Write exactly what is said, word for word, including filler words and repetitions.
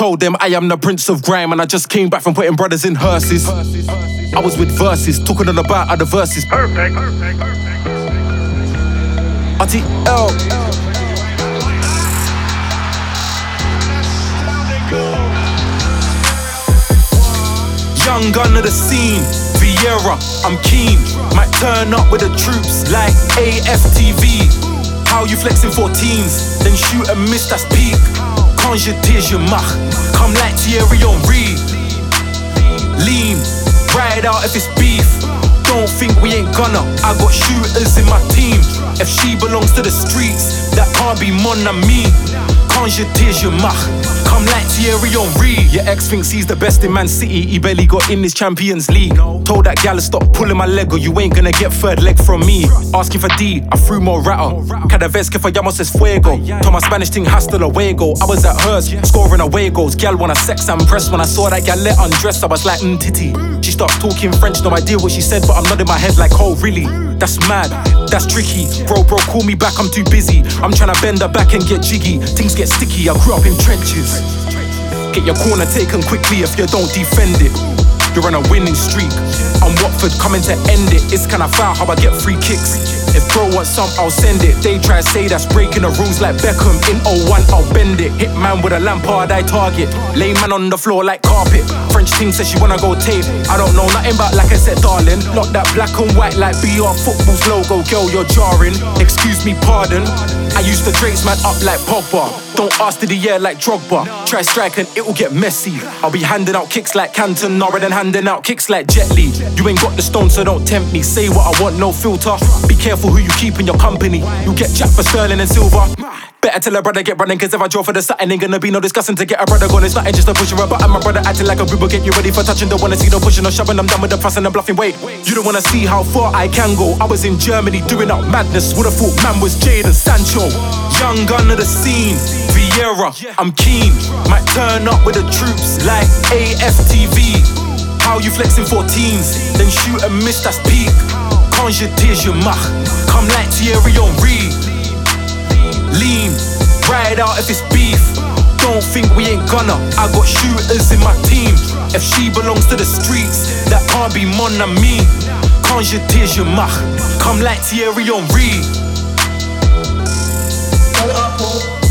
told them I am the prince of grime, and I just came back from putting brothers in hearses. I was with verses, talking on about other verses. Perfect. R T L. Young gun of the scene, Vieira, I'm keen. Might turn up with the troops like A F T V. How you flexing fourteens, then shoot and miss, that's peak. Quand je dis je mach, come like Thierry Henry. Lean, ride out if it's beef. Don't think we ain't gonna, I got shooters in my team. If she belongs to the streets, that can't be mon ami. Quand je dis je mach, come like Thierry Henry. Your ex thinks he's the best in Man City, he barely got in this Champions League. Told that gal to stop pulling my leg or you ain't gonna get third leg from me. Asking for D, I threw more ratter. Cada vez que fallamos es fuego. Told my Spanish thing hasta luego. I was at hers, scoring away goals. Gal wanna sex and press. When I saw that gal let undress, I was like, mm, titty. She starts talking French, no idea what she said, but I'm nodding my head like, oh really? That's mad, that's tricky. Bro, bro, call me back, I'm too busy. I'm tryna bend her back and get jiggy. Things get sticky, I grew up in trenches. Get your corner taken quickly if you don't defend it. You're on a winning streak. I'm Watford coming to end it. It's kinda foul how I get free kicks. If bro wants some, I'll send it. They try to say that's breaking the rules like Beckham. In oh one, I'll bend it. Hit man with a Lampard, I target. Lay man on the floor like carpet. French team says she wanna go tape. I don't know nothing about, like I said, darling. Lock that black and white like B R Football's logo. Girl, you're jarring. Excuse me, pardon. I used to Drake's man up like Pogba. Don't ask to the air like Drogba. Try strike and it will get messy. I'll be handing out kicks like Cantona than handing out kicks like Jet Li. You ain't got the stone, so don't tempt me. Say what I want, no filter. Be careful who you keep in your company. You get jacked for sterling and silver. Better tell a brother get running, cause if I draw for the satin, ain't gonna be no discussing to get a brother gone. It's nothing just a pushing a button. My brother acting like a boober, get you ready for touching. Don't wanna see no pushing or shoving. I'm done with the fussing and bluffing. Wait, you don't wanna see how far I can go. I was in Germany doing up madness. Would've thought man was Jadon Sancho. Young gun of the scene, Vieira, I'm keen. Might turn up with the troops like A F T V. How you flexing fourteens, then shoot and miss, that's peak. Quand je dis je mach, come like Thierry Henry. Lean, ride out if it's beef. Don't think we ain't gonna, I got shooters in my team. If she belongs to the streets, that can't be mon ami. Quand je dis je mach, come like Thierry Henry. Shut up, Paul.